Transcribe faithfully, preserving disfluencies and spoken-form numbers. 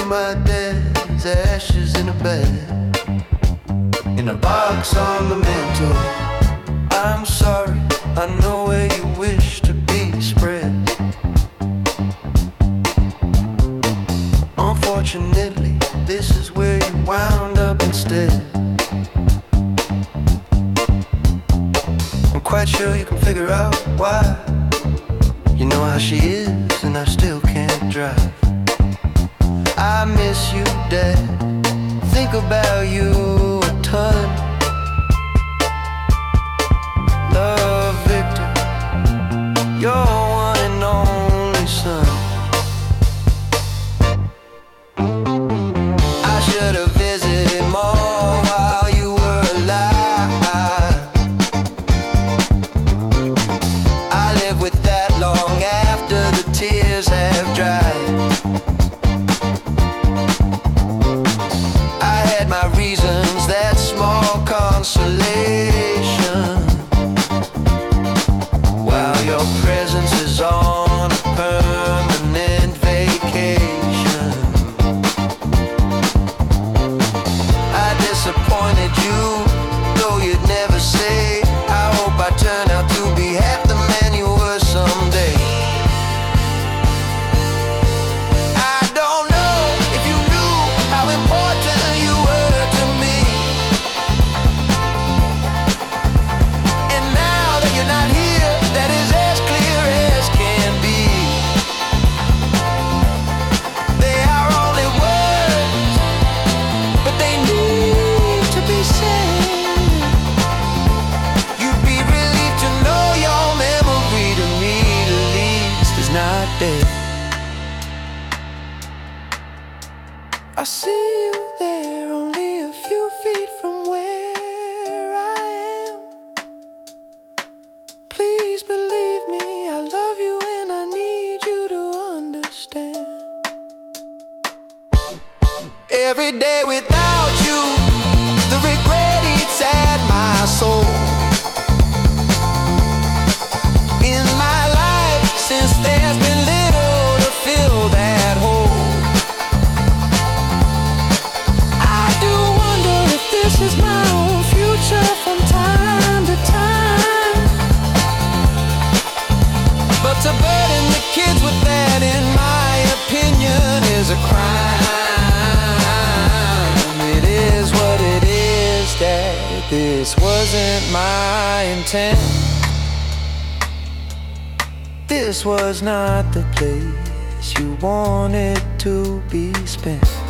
my dad's ashes in a bed, in a box on the mantle. I'm sorry, I know where you wish to be spread. Unfortunately, this is where you wound up instead. I'm quite sure you can figure out why. You know how she is, and I still can't drive. I miss you, Dad. Think about you a ton. Love, Victor, your one and only son. I should have visited more while you were alive. I live with that long after the tears have dried. I had my reasons, that small consolation, while your presence is on a permanent vacation. I disappointed you, though you'd never say. I hope I turn out to be half the man you were someday. I don't know if you knew how important you were to me. And now that you're not here, that is as clear as can be. They are only words, but they need to be said. You'd be relieved to know your memory, to me at least, is not dead. I see you there, only a few feet from where I am. Please believe me, I love you and I need you to understand. Every day without you, the regret eats at my soul. In my life, since there's been little to fill that hole, I do wonder if this is my own future from time to time. But to burden the kids with that, in my opinion, is a crime. It is what it is, Dad. This wasn't my intent. This was not the place you wanted to be spent.